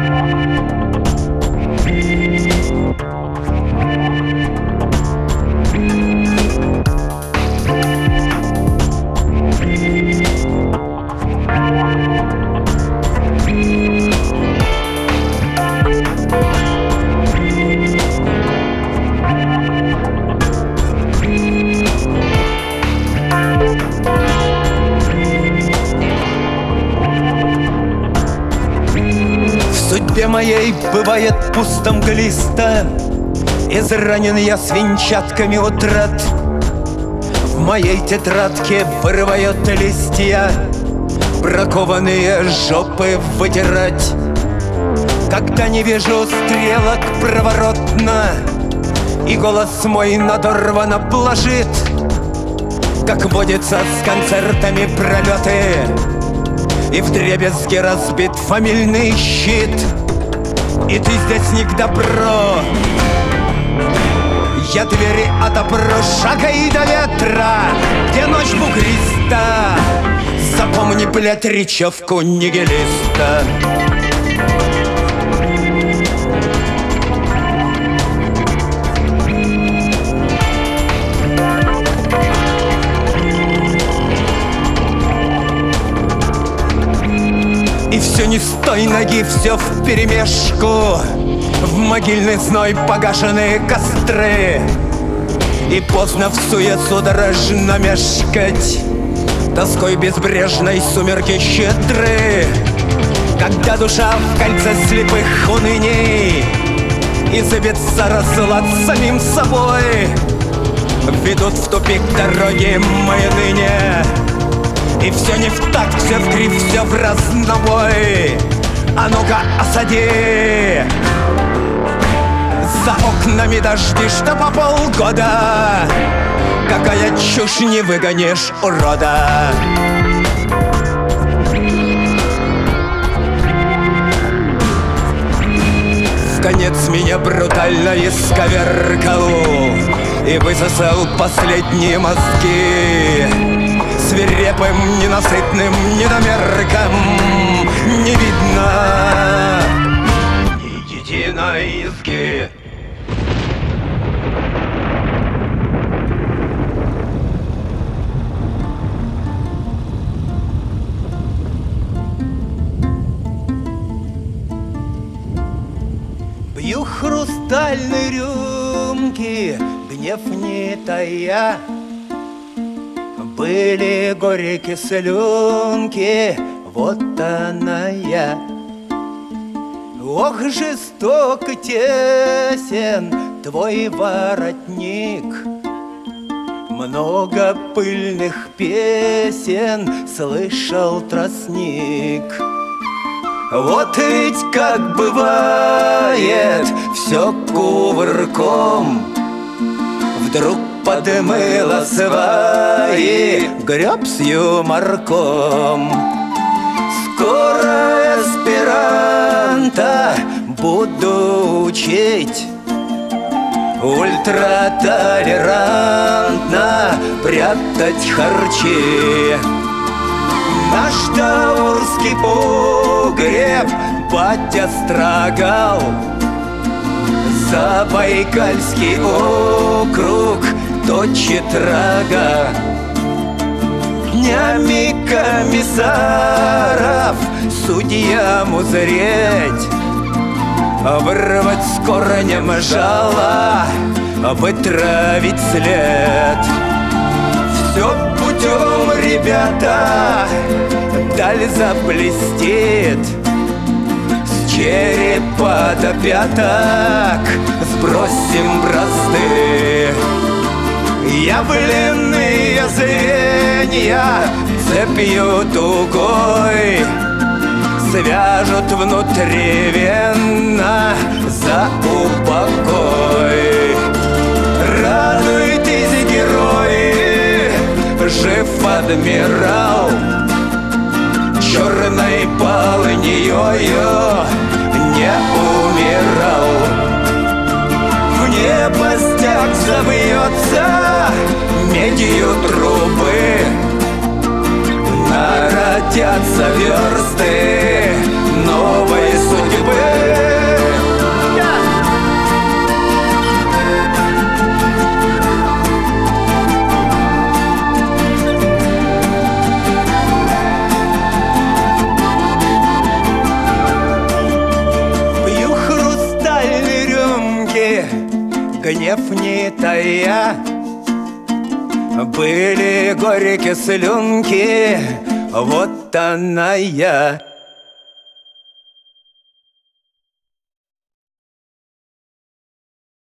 В судьбе моей бывает пусто мглисто, изранен я свинчатками утрат. В моей тетрадке вырывают листья, бракованные жопы вытирать. Когда не вижу стрелок проворотно, и голос мой надорвано блажит, как водится с концертами пролеты, и вдребезги разбит фамильный щит. И ты здесь не к добру, я двери отопру шагай до ветра, где ночь бугриста. Запомни, блядь, речевку нигилиста. И все не с той ноги, все вперемешку, в могильный зной погашенные костры. И поздно в суе судорожно мешкать, тоской безбрежной сумерки щедры. Когда душа в кольце слепых уныней и забиться разлад самим собой, ведут в тупик дороги мои ныне. И все не в такт, все в кривь, все в разнобой. А ну-ка, осади! За окнами дожди, что по полгода. Какая чушь, не выгонишь урода. Вконец меня брутально исковеркал и высосал последние мозги. Свирепым, ненасытным недомерком не видно ни единой изги. Пью хрустальные рюмки, гнев не тая. Были горькие слюнки, вот она я. Ох, жесток и тесен твой воротник, много пыльных песен слышал тростник. Вот ведь как бывает все кувырком, вдруг подмыло свои греб с юморком. Скоро эсперанто буду учить, ультратолерантно прятать харчи. Наш таурский погреб батя строгал, Забайкальский округ точит рога. Днями комиссаров судьям узреть, вырвать с корнем жало, вытравить след. Все путем, ребята, даль заблестит, с черепа до пяток сбросим бразды. Явленные звенья цепью тугой свяжут внутривенно за упокой. Радуйтесь, герои, жив адмирал, черной полыньёю не умирал. В небо стяг завьется медью трубы, народятся версты новой судьбы. гнев не тая. Были горькие слюнки, вот она я.